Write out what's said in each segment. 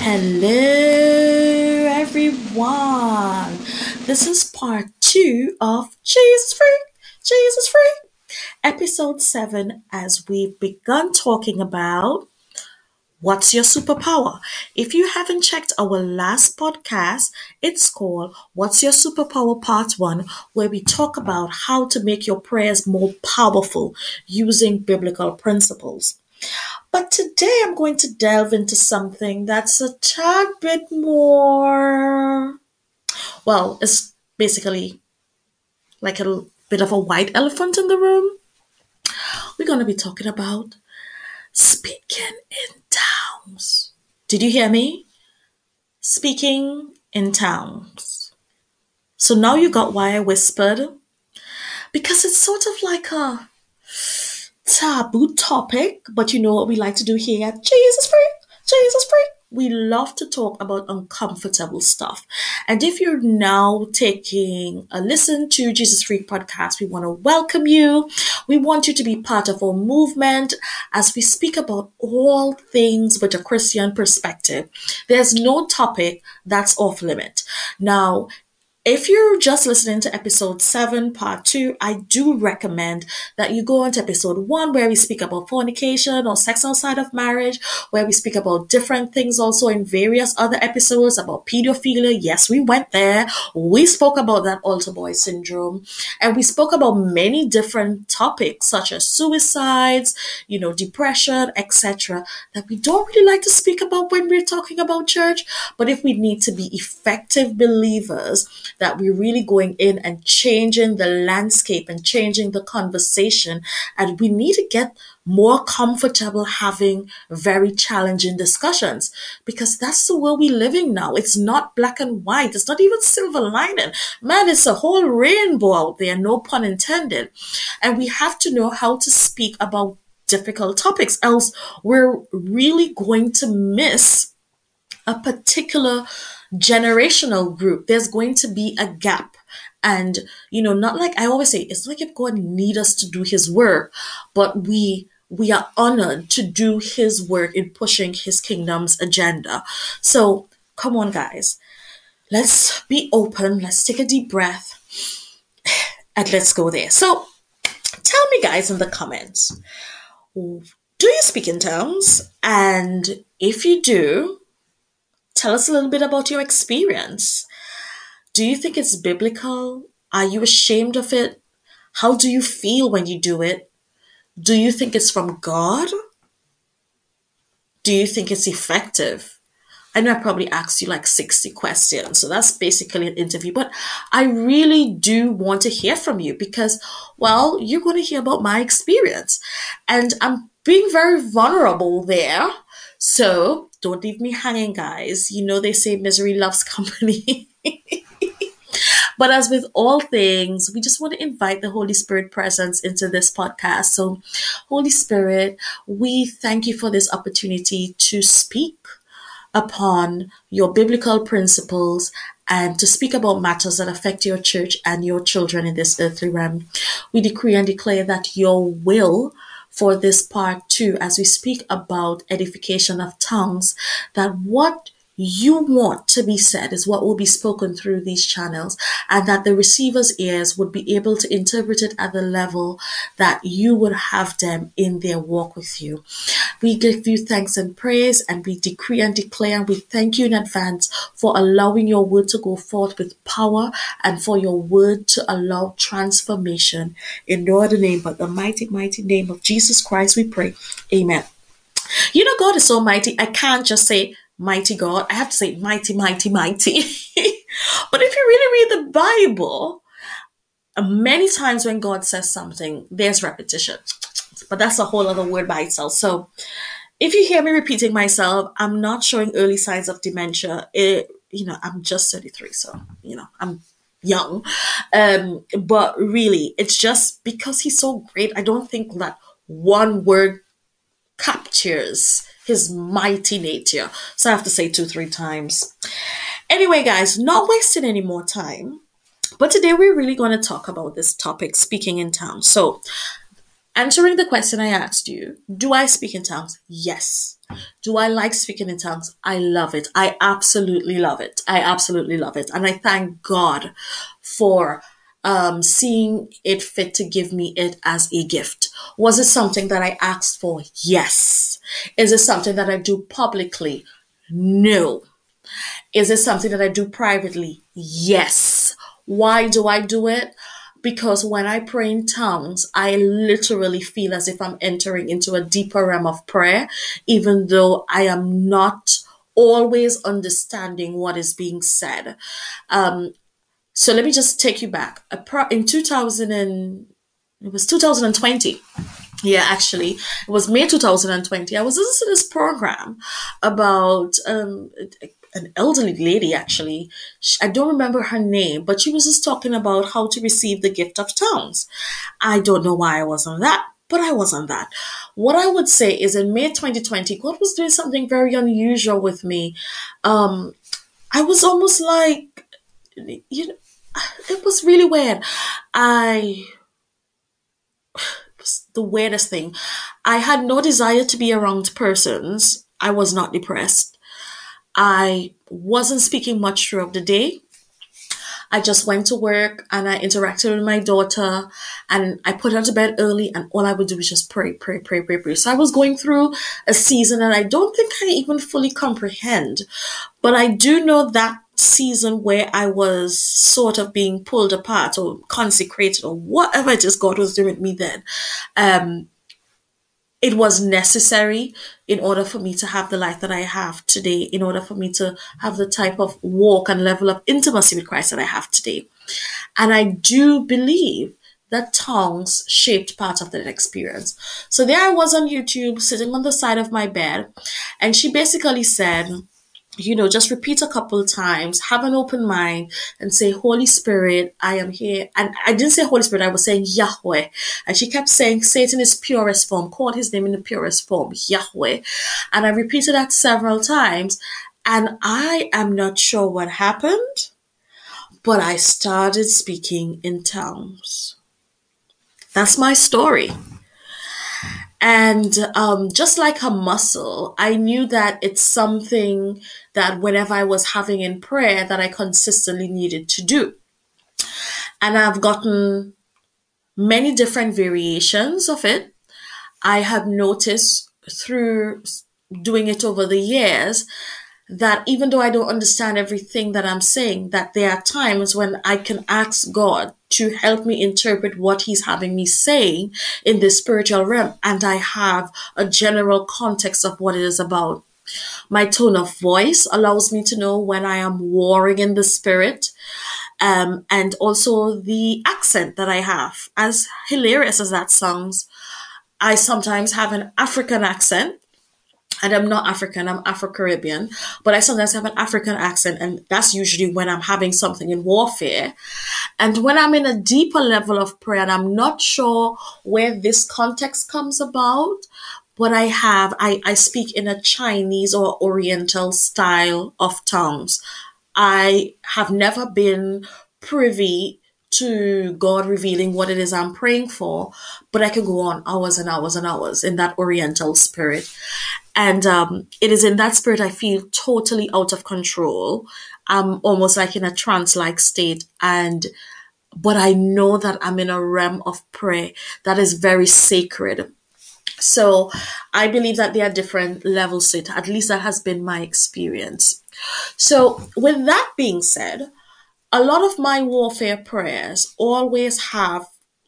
Hello, everyone. This is part two of Jesus Free, episode 7, as we've begun talking about what's your superpower. If you haven't checked our last podcast, it's called What's Your Superpower Part 1, where we talk about how to make your prayers more powerful using biblical principles. But today I'm going to delve into something that's a tad bit more, well, it's basically like a bit of a white elephant in the room. We're going to be talking about speaking in tongues. Did you hear me? Speaking in tongues. So now you got why I whispered? Because it's sort of like a taboo topic, but you know what we like to do here at Jesus Free? Jesus Free. We love to talk about uncomfortable stuff. And if you're now taking a listen to Jesus Free podcast, we want to welcome you. We want you to be part of our movement as we speak about all things with a Christian perspective. There's no topic that's off limit. Now, if you're just listening to episode 7, part 2, I do recommend that you go on to episode 1 where we speak about fornication or sex outside of marriage, where we speak about different things also in various other episodes about pedophilia. Yes, we went there. We spoke about that altar boy syndrome. And we spoke about many different topics such as suicides, depression, etc., that we don't really like to speak about when we're talking about church. But if we need to be effective believers, that we're really going in and changing the landscape and changing the conversation. And we need to get more comfortable having very challenging discussions because that's the world we're living now. It's not black and white. It's not even silver lining. Man, it's a whole rainbow out there, no pun intended. And we have to know how to speak about difficult topics, else we're really going to miss a particular generational group. There's going to be a gap. And, not like I always say, it's not like if God need us to do his work, but we are honored to do his work in pushing his kingdom's agenda. So come on, guys. Let's be open. Let's take a deep breath and let's go there. So tell me, guys, in the comments, do you speak in tongues? And if you do, tell us a little bit about your experience. Do you think it's biblical? Are you ashamed of it? How do you feel when you do it? Do you think it's from God? Do you think it's effective? I know I probably asked you like 60 questions, so that's basically an interview, but I really do want to hear from you because, well, you're going to hear about my experience. And I'm being very vulnerable there. So don't leave me hanging, guys. They say misery loves company. But as with all things, we just want to invite the Holy Spirit presence into this podcast. So, Holy Spirit, we thank you for this opportunity to speak upon your biblical principles and to speak about matters that affect your church and your children in this earthly realm. We decree and declare that your will for this part 2, as we speak about edification of tongues, that what you want to be said is what will be spoken through these channels, and that the receiver's ears would be able to interpret it at the level that you would have them in their walk with you. We give you thanks and praise, and we decree and declare, and we thank you in advance for allowing your word to go forth with power and for your word to allow transformation. In no other name but the mighty, mighty name of Jesus Christ, we pray. Amen. God is so mighty. I can't just say mighty God. I have to say mighty, mighty, mighty. But if you really read the Bible, many times when God says something, there's repetition. But that's a whole other word by itself. So if you hear me repeating myself, I'm not showing early signs of dementia. I'm just 33, so, I'm young. But really, it's just because he's so great. I don't think that one word captures his mighty nature. So I have to say 2-3 times. Anyway, guys, not wasting any more time. But today we're really going to talk about this topic, speaking in tongues. So answering the question I asked you, do I speak in tongues? Yes. Do I like speaking in tongues? I love it. I absolutely love it. I absolutely love it. And I thank God for seeing it fit to give me it as a gift. Was it something that I asked for? Yes. Is it something that I do publicly? No. Is it something that I do privately? Yes. Why do I do it? Because when I pray in tongues, I literally feel as if I'm entering into a deeper realm of prayer, even though I am not always understanding what is being said. So let me just take you back. In 2000 it was 2020. Yeah, actually, it was May 2020. I was listening to this program about an elderly lady, actually. I don't remember her name, but she was just talking about how to receive the gift of tongues. I don't know why I was on that, but I was on that. What I would say is in May 2020, God was doing something very unusual with me. Um, I was almost like, you know, it was really weird. I the weirdest thing. I had no desire to be around persons. I was not depressed. I wasn't speaking much throughout the day. I just went to work and I interacted with my daughter and I put her to bed early and all I would do was just pray, pray, pray, pray, pray. So I was going through a season and I don't think I even fully comprehend, but I do know that season where I was sort of being pulled apart or consecrated or whatever it is God was doing with me then. Um, it was necessary in order for me to have the life that I have today, in order for me to have the type of walk and level of intimacy with Christ that I have today. And I do believe that tongues shaped part of that experience. So there I was on YouTube sitting on the side of my bed, and she basically said, just repeat a couple of times, have an open mind, and say, Holy Spirit, I am here. And I didn't say Holy Spirit, I was saying Yahweh. And she kept saying, say it in his purest form, call his name in the purest form, Yahweh. And I repeated that several times. And I am not sure what happened, but I started speaking in tongues. That's my story. And just like a muscle, I knew that it's something that whenever I was having in prayer that I consistently needed to do. And I've gotten many different variations of it. I have noticed through doing it over the years that even though I don't understand everything that I'm saying, that there are times when I can ask God to help me interpret what He's having me say in the spiritual realm, and I have a general context of what it is about. My tone of voice allows me to know when I am warring in the spirit, and also the accent that I have. As hilarious as that sounds, I sometimes have an African accent, and I'm not African, I'm Afro Caribbean, but I sometimes have an African accent, and that's usually when I'm having something in warfare. And when I'm in a deeper level of prayer, and I'm not sure where this context comes about, but I speak in a Chinese or Oriental style of tongues. I have never been privy to God revealing what it is I'm praying for, but I can go on hours and hours and hours in that Oriental spirit. And it is in that spirit I feel totally out of control. I'm almost like in a trance like state. But I know that I'm in a realm of prayer that is very sacred. So I believe that there are different levels to it. At least that has been my experience. So, with that being said, a lot of my warfare prayers always have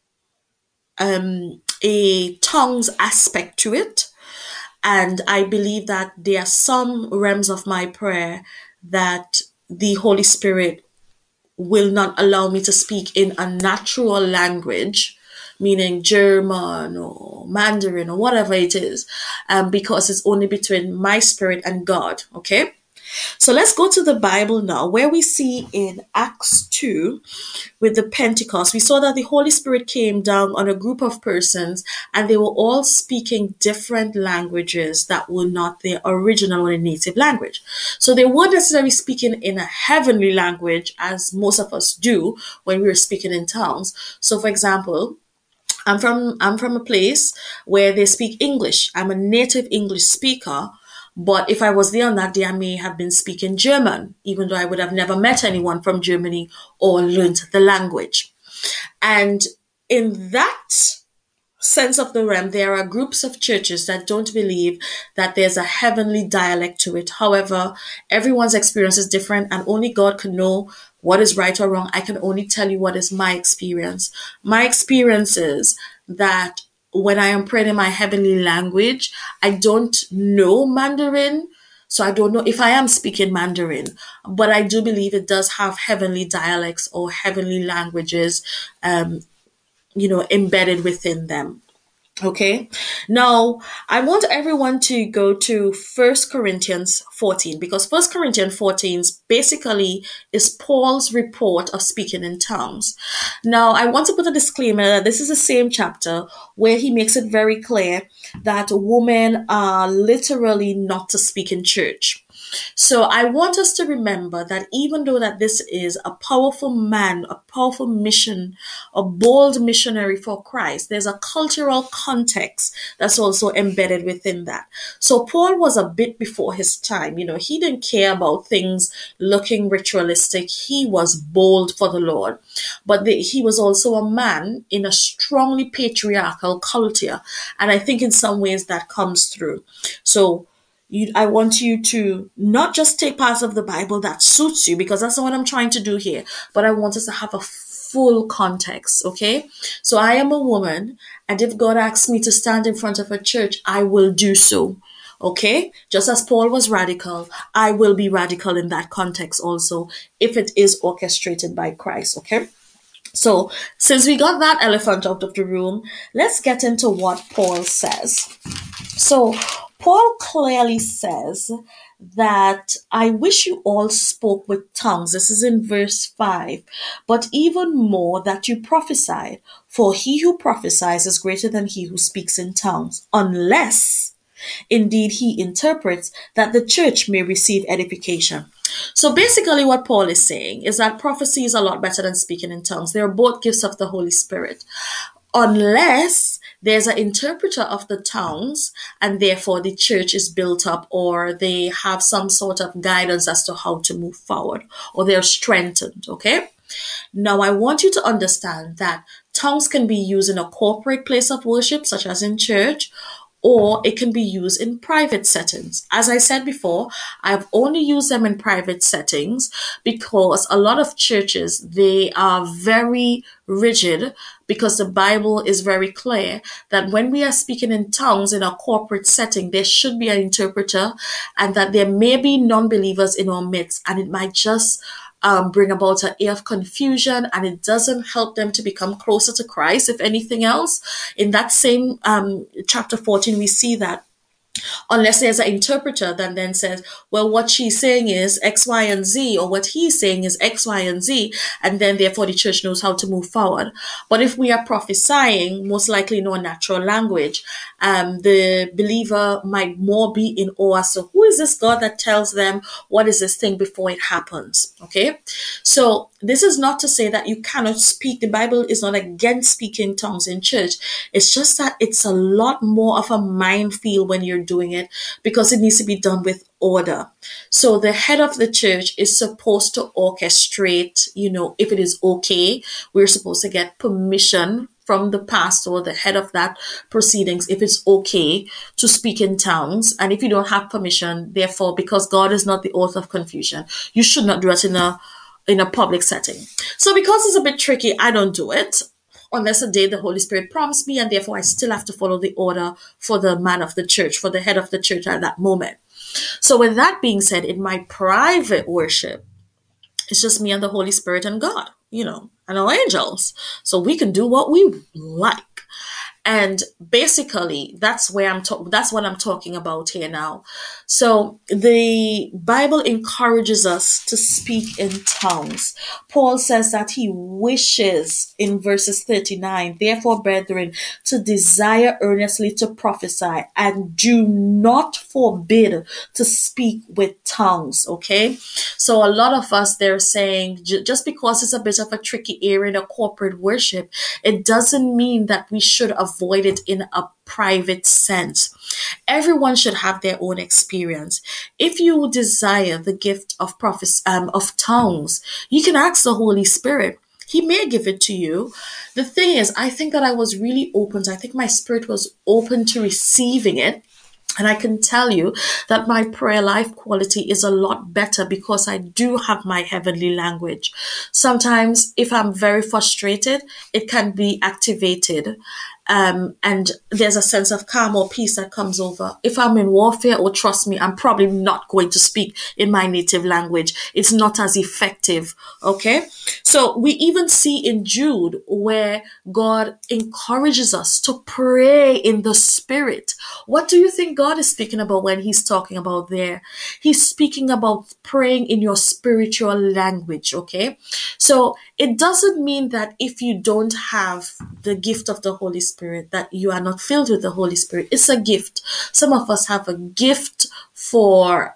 a tongues aspect to it. And I believe that there are some realms of my prayer that the Holy Spirit will not allow me to speak in a natural language, meaning German or Mandarin or whatever it is, because it's only between my spirit and God. Okay. So let's go to the Bible now, where we see in Acts 2 with the Pentecost, we saw that the Holy Spirit came down on a group of persons and they were all speaking different languages that were not their original or native language. So they weren't necessarily speaking in a heavenly language as most of us do when we were speaking in tongues. So for example, I'm from a place where they speak English. I'm a native English speaker, But if I was there on that day, I may have been speaking German, even though I would have never met anyone from Germany or learned the language. And in that sense of the realm, there are groups of churches that don't believe that there's a heavenly dialect to it. However, everyone's experience is different, and only God can know what is right or wrong. I can only tell you what is my experience. My experience is that when I am praying in my heavenly language, I don't know Mandarin. So I don't know if I am speaking Mandarin, but I do believe it does have heavenly dialects or heavenly languages, embedded within them. Okay. Now, I want everyone to go to First Corinthians 14, because First Corinthians 14 basically is Paul's report of speaking in tongues. Now, I want to put a disclaimer that this is the same chapter where he makes it very clear that women are literally not to speak in church. So I want us to remember that even though that this is a powerful man, a powerful mission, a bold missionary for Christ, there's a cultural context that's also embedded within that. So Paul was a bit before his time. He didn't care about things looking ritualistic. He was bold for the Lord. But he was also a man in a strongly patriarchal culture. And I think in some ways that comes through. So I want you to not just take parts of the Bible that suits you, because that's not what I'm trying to do here, but I want us to have a full context, okay? So I am a woman, and if God asks me to stand in front of a church, I will do so, okay? Just as Paul was radical, I will be radical in that context also, if it is orchestrated by Christ, okay? So, since we got that elephant out of the room, let's get into what Paul says. So, Paul clearly says that I wish you all spoke with tongues. This is in verse 5. But even more that you prophesied, for he who prophesies is greater than he who speaks in tongues, unless indeed he interprets, that the church may receive edification. So basically, what Paul is saying is that prophecy is a lot better than speaking in tongues. They are both gifts of the Holy Spirit, unless there's an interpreter of the tongues and therefore the church is built up, or they have some sort of guidance as to how to move forward, or they're strengthened. Okay. Now, I want you to understand that tongues can be used in a corporate place of worship, such as in church, or it can be used in private settings. As I said before, I've only used them in private settings because a lot of churches, they are very rigid, because the Bible is very clear that when we are speaking in tongues in a corporate setting, there should be an interpreter, and that there may be non-believers in our midst, and it might just bring about an air of confusion, and it doesn't help them to become closer to Christ. If anything else, in that same chapter 14, we see that unless there's an interpreter that then says, well, what she's saying is X, Y, and Z, or what he's saying is X, Y, and Z, and then therefore the church knows how to move forward. But if we are prophesying, most likely in our natural language, the believer might more be in awe. So who is this God that tells them what is this thing before it happens? Okay. So this is not to say that you cannot speak. The Bible is not against speaking tongues in church. It's just that it's a lot more of a minefield when you're doing it, because it needs to be done with order. So the head of the church is supposed to orchestrate, if it is okay, we're supposed to get permission from the pastor or the head of that proceedings if it's okay to speak in tongues. And if you don't have permission, therefore, because God is not the author of confusion, you should not do it in a public setting. So because it's a bit tricky, I don't do it unless a day the Holy Spirit prompts me, and therefore I still have to follow the order for the man of the church, for the head of the church at that moment. So with that being said, in my private worship, it's just me and the Holy Spirit and God, and our angels. So we can do what we like. And basically, that's what I'm talking about here now. So the Bible encourages us to speak in tongues. Paul says that he wishes in verses 39, therefore, brethren, to desire earnestly to prophesy, and do not forbid to speak with tongues. Okay. So a lot of us, they're saying just because it's a bit of a tricky area in a corporate worship, it doesn't mean that we should avoid avoid it in a private sense. Everyone should have their own experience. If you desire the gift of of tongues, you can ask the Holy Spirit. He may give it to you. The thing is, I think that I was really open. I think my spirit was open to receiving it. And I can tell you that my prayer life quality is a lot better because I do have my heavenly language. Sometimes, if I'm very frustrated, it can be activated. And there's a sense of calm or peace that comes over. If I'm in warfare, or trust me, I'm probably not going to speak in my native language. It's not as effective. Okay. So we even see in Jude where God encourages us to pray in the spirit. What do you think God is speaking about when he's talking about there? He's speaking about praying in your spiritual language. Okay. So it doesn't mean that if you don't have the gift of the Holy Spirit, that you are not filled with the Holy Spirit. It's a gift. Some of us have a gift for,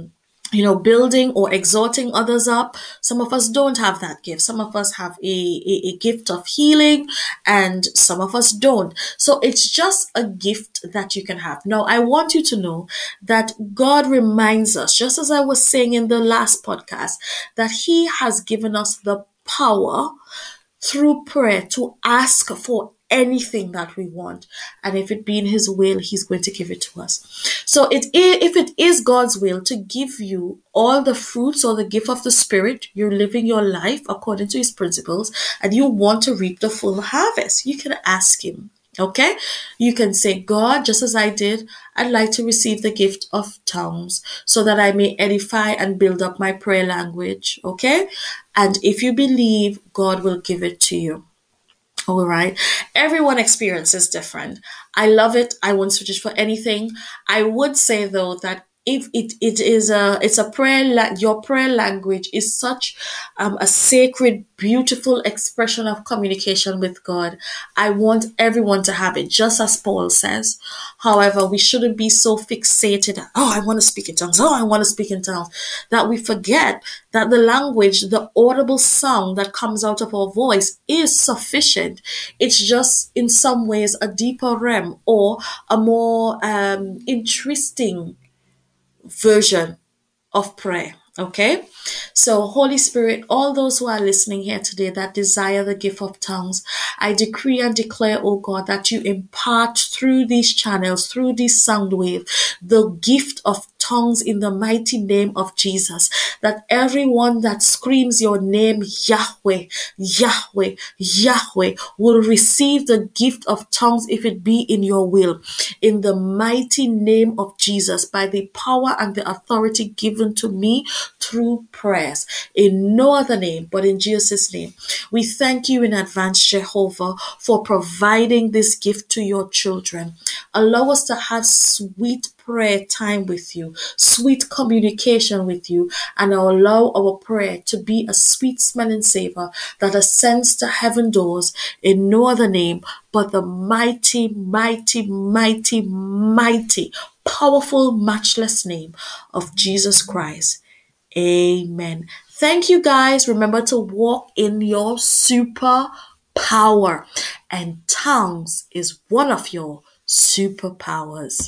building or exhorting others up. Some of us don't have that gift. Some of us have a gift of healing, and some of us don't. So it's just a gift that you can have. Now, I want you to know that God reminds us, just as I was saying in the last podcast, that He has given us the power through prayer to ask for anything that we want, and if it be in his will, he's going to give it to us. So if it is God's will to give you all the fruits or the gift of the spirit, you're living your life according to his principles, and you want to reap the full harvest, you can ask him. Okay, you can say, God, just as I did, I'd like to receive the gift of tongues so that I may edify and build up my prayer language. Okay, and if you believe, God will give it to you. All right. Everyone experiences different. I love it. I won't switch it for anything. I would say though that if it is it's a your prayer language is such a sacred, beautiful expression of communication with God. I want everyone to have it, just as Paul says. However, we shouldn't be so fixated. Oh, I want to speak in tongues. Oh, I want to speak in tongues, that we forget that the language, the audible sound that comes out of our voice is sufficient. It's just in some ways a deeper realm or a more interesting version of prayer. Okay. So, Holy Spirit, all those who are listening here today that desire the gift of tongues, I decree and declare, oh God, that you impart through these channels, through this sound wave, the gift of tongues in the mighty name of Jesus. That everyone that screams your name, Yahweh, Yahweh, Yahweh, will receive the gift of tongues if it be in your will. In the mighty name of Jesus, by the power and the authority given to me through prayers, in no other name but in Jesus' name. We thank you in advance, Jehovah, for providing this gift to your children. Allow us to have sweet prayer time with you, sweet communication with you, and allow our prayer to be a sweet smelling savor that ascends to heaven doors in no other name but the mighty, mighty, mighty, mighty, powerful, matchless name of Jesus Christ. Amen. Thank you guys. Remember to walk in your super power, and tongues is one of your superpowers.